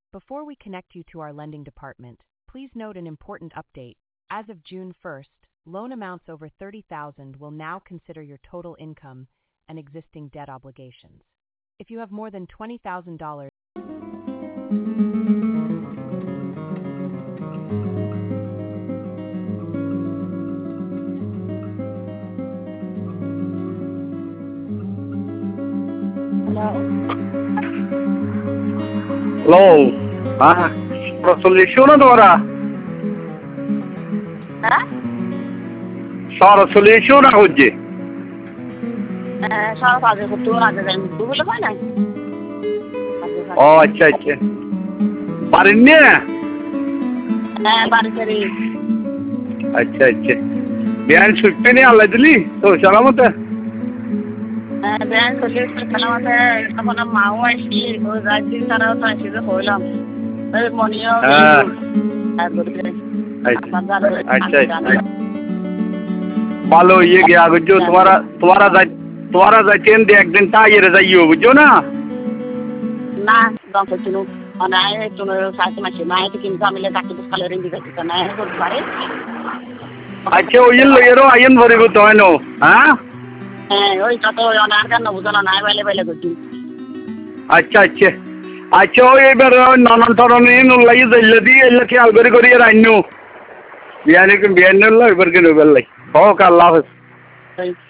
Before we connect you to our lending department, please note an important update. As of June 1st, loan amounts over $30,000 will now consider your total income and existing debt obligations. If you have more than $20,000, hello, হ্যাঁ চল্লিশও না তোমরা হ্যাঁ চল্লিশও না হচ্ছে সব আগে করতে আগে যাই বুঝতে পাই না ও আচ্ছা আচ্ছা পারেননি হ্যাঁ বাড়ি ফেরি আচ্ছা আচ্ছা বিয়ান ছুটতে নিয়ে আল্লাহ দিলি তো সালামতে হ্যাঁ ব্যাংক চল্লিশ সালামাতে তখন মাও আসি ওই রাজ্যের তারাও তো আসি যে হইলাম ওই মনিও अच्छा ভালো ইয়ে গিয়া বুঝছো তোমারা যাইতেন যে একদিন তাইয়ের যাইও বুঝছো না না দম করছিনু মানে তুমি সাথে মাসে না তো কিন্তু আমি ডাক্তার বুঝকালে রেঞ্জি যাচ্ছি না করতে পারে আচ্ছা ওই লইয়েরও আইন ভরিব তো হয় হ্যাঁ হ্যাঁ ওই কত অনার কেন বুঝলো না বাইলে বাইলে করছি আচ্ছা আচ্ছা আচ্ছা ওই এবার নানান ধরনের নোলাই যাইলে দিয়ে এলে খেয়াল করে রাইনো বিয়ানে বিয়ানে এবার কেন বেলাই হোক আল্লাহ হাফেজ